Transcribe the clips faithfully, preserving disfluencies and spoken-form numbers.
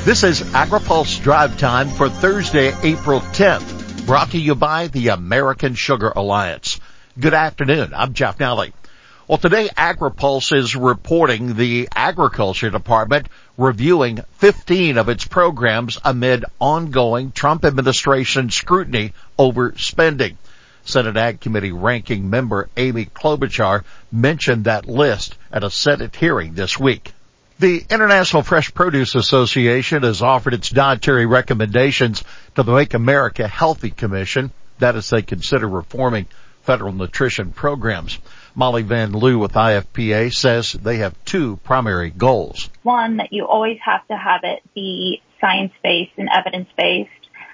This is AgriPulse Drive Time for Thursday, April tenth, brought to you by the American Sugar Alliance. Good afternoon. I'm Jeff Nally. Well, today AgriPulse is reporting the Agriculture Department reviewing fifteen of its programs amid ongoing Trump administration scrutiny over spending. Senate Ag Committee Ranking Member Amy Klobuchar mentioned that list at a Senate hearing this week. The International Fresh Produce Association has offered its dietary recommendations to the Make America Healthy Commission. That is, they consider reforming federal nutrition programs. Molly Van Loo with I F P A says they have two primary goals. One, that you always have to have it be science-based and evidence-based,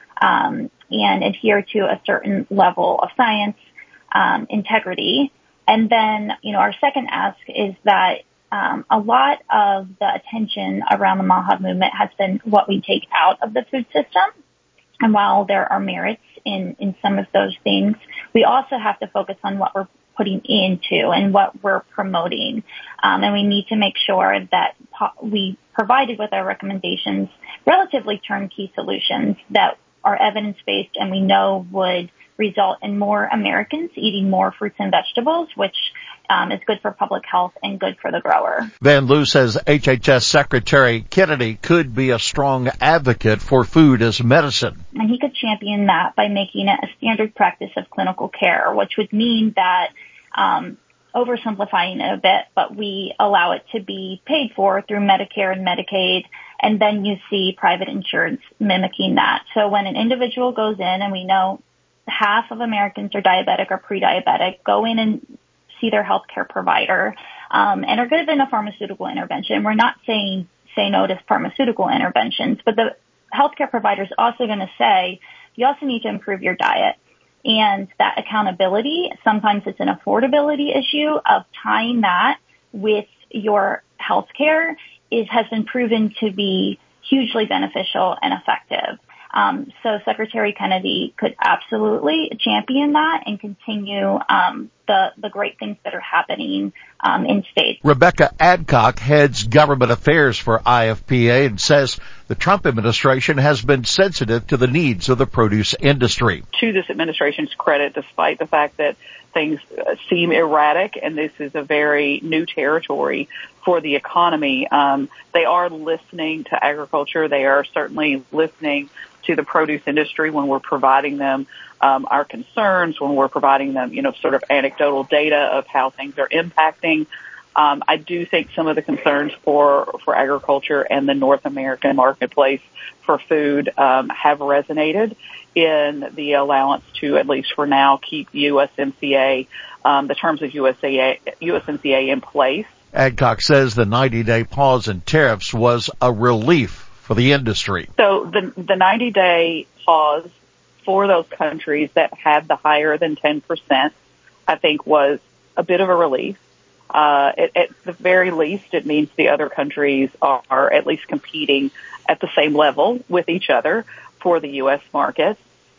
um, and adhere to a certain level of science, um, integrity. And then, you know, our second ask is that Um, a lot of the attention around the MAHA movement has been what we take out of the food system. And while there are merits in, in some of those things, we also have to focus on what we're putting into and what we're promoting. Um, and we need to make sure that po- we provided with our recommendations relatively turnkey solutions that are evidence-based and we know would result in more Americans eating more fruits and vegetables, which um, is good for public health and good for the grower. Van Loo says H H S Secretary Kennedy could be a strong advocate for food as medicine. And he could champion that by making it a standard practice of clinical care, which would mean that, um, oversimplifying it a bit, but we allow it to be paid for through Medicare and Medicaid, and then you see private insurance mimicking that. So when an individual goes in, and we know half of Americans are diabetic or pre-diabetic, go in and see their healthcare provider, um, and are given a pharmaceutical intervention. We're not saying say no to pharmaceutical interventions, but the healthcare provider is also going to say, you also need to improve your diet. And that accountability, sometimes it's an affordability issue of tying that with your healthcare, is has been proven to be hugely beneficial and effective. Um, so Secretary Kennedy could absolutely champion that and continue um, the the great things that are happening um, in states. Rebecca Adcock heads government affairs for I F P A and says the Trump administration has been sensitive to the needs of the produce industry. To this administration's credit, despite the fact that things seem erratic and this is a very new territory for the economy, um, they are listening to agriculture. They are certainly listening to the produce industry when we're providing them um, our concerns, when we're providing them, you know, sort of anecdotal data of how things are impacting. Um, I do think some of the concerns for, for agriculture and the North American marketplace for food um, have resonated in the allowance to, at least for now, keep U S M C A, um, the terms of U S A, U S M C A in place. Adcock says the ninety-day pause in tariffs was a relief for the industry. So the the ninety-day pause for those countries that had the higher than ten percent, I think, was a bit of a relief. Uh, it, at the very least, it means the other countries are, are at least competing at the same level with each other for the U S market.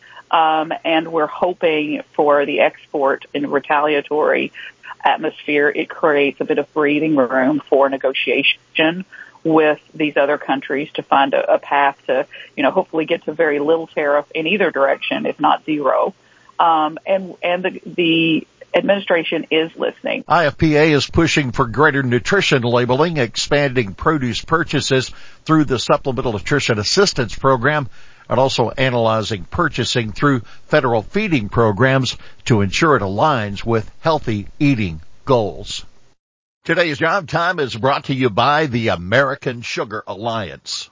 Um, and we're hoping for the export and retaliatory atmosphere, it creates a bit of breathing room for negotiation with these other countries to find a, a path to, you know, hopefully get to very little tariff in either direction, if not zero. Um, and, and the, the administration is listening. I F P A is pushing for greater nutrition labeling, expanding produce purchases through the Supplemental Nutrition Assistance Program, and also analyzing purchasing through federal feeding programs to ensure it aligns with healthy eating goals. Today's Drive Time is brought to you by the American Sugar Alliance.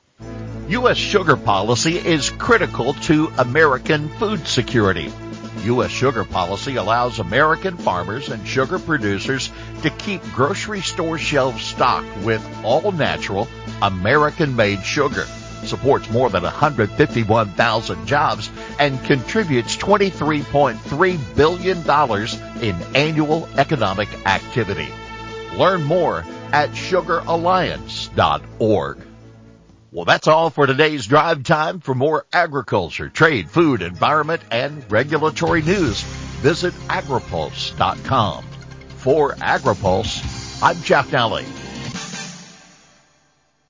U S sugar policy is critical to American food security. U S sugar policy allows American farmers and sugar producers to keep grocery store shelves stocked with all-natural, American-made sugar, supports more than one hundred fifty-one thousand jobs, and contributes twenty-three point three billion dollars in annual economic activity. Learn more at sugar alliance dot org. Well, that's all for today's Drive Time. For more agriculture, trade, food, environment, and regulatory news, visit agripulse dot com. For AgriPulse, I'm Jeff Nally.